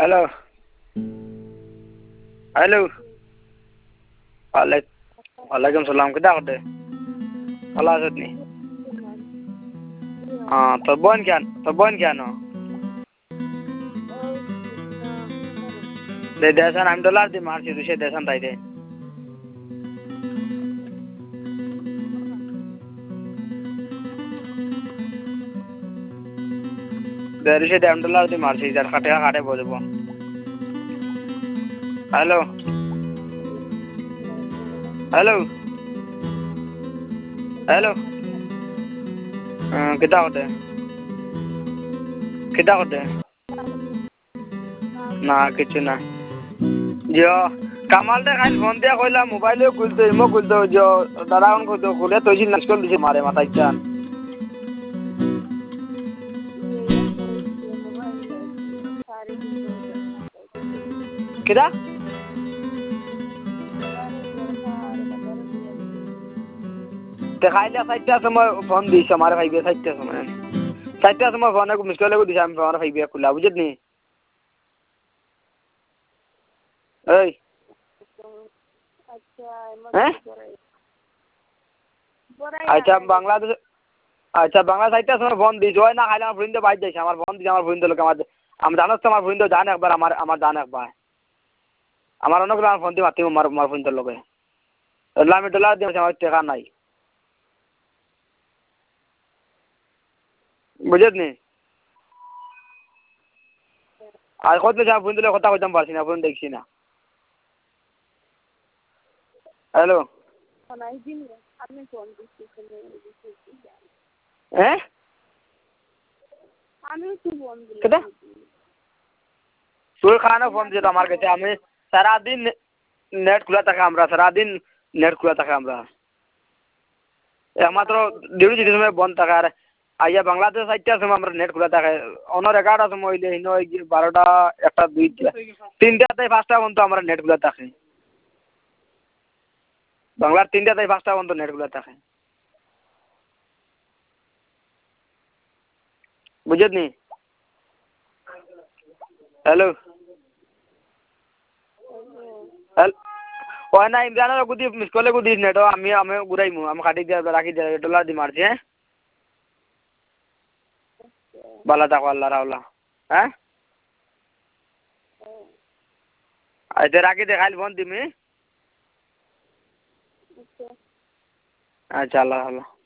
hello hello ওয়ালাইকুম সালাম কিতা করতে ভালো আছো নি তোর বোন কেন দেশান আমি ডলার দিয়ে মারছি তুই সে দেশান তাই দে দেশে দেড় ডলার দিয়ে মারছি যার কাটে কাটে বলবো হ্যালো হ্যালো হ্যালো কিতা করতে না কিছু না জিও কামালটা খাই ফোন দিয়া কইলা মোবাইলেও খুলতে ইমো খুলতে জিও দাদা এখন খুলতে খুলে তৈছি নাচকল দিছে মারে মাথায় চান কিতা তে খাইলে 4টার সময় ফোন দিছে আমার ভাইবে 4টার সময় ফোন মিস কল দিছে আমি আমার ভাইবে খুলা বুঝতনি এই আচ্ছা বাংলাদেশ আচ্ছা বাংলা 4টার সময় ফোন দিছে ওই না খাইলে আমার ফ্রেন্ড বাইর যাইছে আমার ফোন দিছে আমার ফ্রেন্ড লোক আমার আমি জানোস তো আমার ফ্রেন্ড জান একবার আমার জান একবার আমার অনেক আমার ফোন দিয়ে মাতিব আমার ফ্রেন্ডের লগে আমি ডলার দিয়েছি আমার টাকা নাই বুঝতনি আর কত আমার ফোন দিলে কথা কইতাম পারছি না ফোন দেখছি না হ্যালো হ্যাঁ কেটা তোর খানো ফোন দিত আমার কাছে আমি সারাদিন নেট খোলা থাকে আমরা সারাদিন নেট খোলা থাকে আমরা একমাত্র ডিউটি যেতে সময় বন্ধ থাকে আর আইয়া বাংলাদেশ 4টার সময় আমরা নেট খোলা থাকে অনর 11টার সময় হইলে হিনো 12টা 1টা 2টা 3টা থেকে 5টা পর্যন্ত আমরা নেট খোলা থাকে বাংলার 3টা থেকে 5টা পর্যন্ত নেট খোলা থাকে বুঝতনি হ্যালো ওই না ইমরানের গুদি মিস কলে গুদি নেট আমি ঘুরাইমু আমি কাটি দিয়া রাখি দিয়া ডলার দি মারছি হ্যাঁ ভালো থাকো আল্লাহ রাওলা হ্যাঁ আচ্ছা রাখি দে খালি ফোন দিমি আচ্ছা আল্লাহ আল্লাহ